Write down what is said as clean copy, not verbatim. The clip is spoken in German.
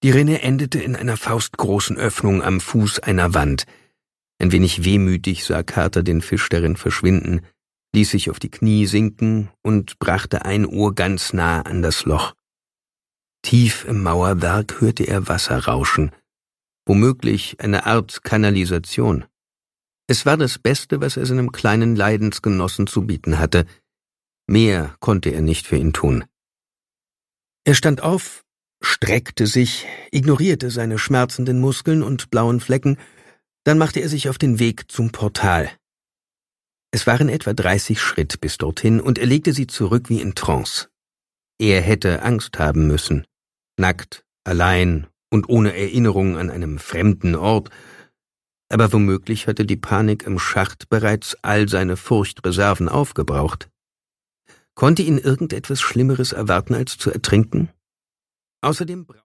Die Rinne endete in einer faustgroßen Öffnung am Fuß einer Wand. Ein wenig wehmütig sah Carter den Fisch darin verschwinden, ließ sich auf die Knie sinken und brachte ein Ohr ganz nah an das Loch. Tief im Mauerwerk hörte er Wasser rauschen, womöglich eine Art Kanalisation. Es war das Beste, was er seinem kleinen Leidensgenossen zu bieten hatte. Mehr konnte er nicht für ihn tun. Er stand auf, streckte sich, ignorierte seine schmerzenden Muskeln und blauen Flecken, dann machte er sich auf den Weg zum Portal. Es waren etwa 30 Schritt bis dorthin, und er legte sie zurück wie in Trance. Er hätte Angst haben müssen. Nackt, allein und ohne Erinnerung an einem fremden Ort, aber womöglich hatte die Panik im Schacht bereits all seine Furchtreserven aufgebraucht. Konnte ihn irgendetwas Schlimmeres erwarten als zu ertrinken? Außerdem